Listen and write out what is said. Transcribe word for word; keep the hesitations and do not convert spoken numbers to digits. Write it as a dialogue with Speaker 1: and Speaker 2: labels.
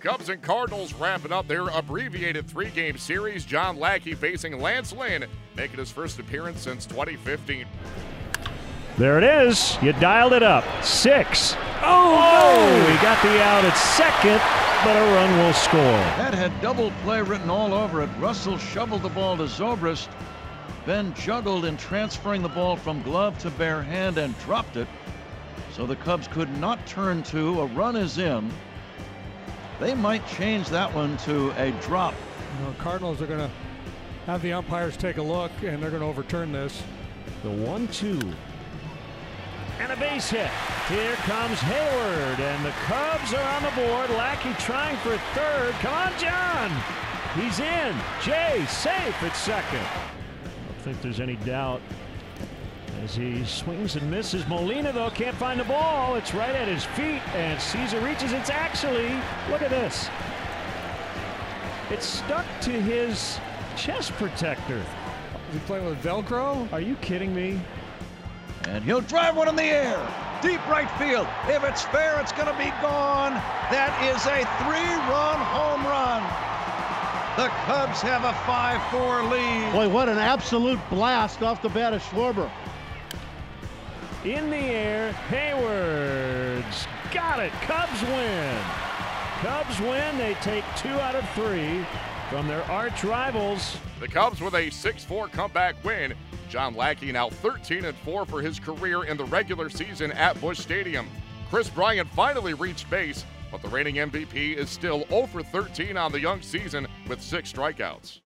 Speaker 1: Cubs and Cardinals wrapping up their abbreviated three-game series. John Lackey facing Lance Lynn, making his first appearance since twenty fifteen.
Speaker 2: There it is. You dialed it up. Six. Oh, oh, he got the out at second, but a run will score.
Speaker 3: That had double play written all over it. Russell shoveled the ball to Zobrist, then juggled in transferring the ball from glove to bare hand and dropped it. So the Cubs could not turn two. A run is in. They might change that one to a drop.
Speaker 4: You know, Cardinals are going to have the umpires take a look, and they're going to overturn this.
Speaker 2: The one two. And a base hit. Here comes Hayward, and the Cubs are on the board. Lackey trying for third. Come on, John. He's in. Jay safe at second. I don't think there's any doubt as he swings and misses. Molina, though, can't find the ball. It's right at his feet, and Caesar reaches. It's actually, look at this. It's stuck to his chest protector.
Speaker 4: Is he playing with Velcro?
Speaker 2: Are you kidding me?
Speaker 3: And he'll drive one in the air. Deep right field. If it's fair, it's going to be gone. That is a three-run home run. The Cubs have a five four lead.
Speaker 5: Boy, what an absolute blast off the bat of Schwarber.
Speaker 2: In the air, Hayward's got it. Cubs win. Cubs win. They take two out of three from their arch rivals.
Speaker 1: The Cubs with a six four comeback win. John Lackey now thirteen and four for his career in the regular season at Busch Stadium. Chris Bryant finally reached base, but the reigning M V P is still zero for thirteen on the young season with six strikeouts.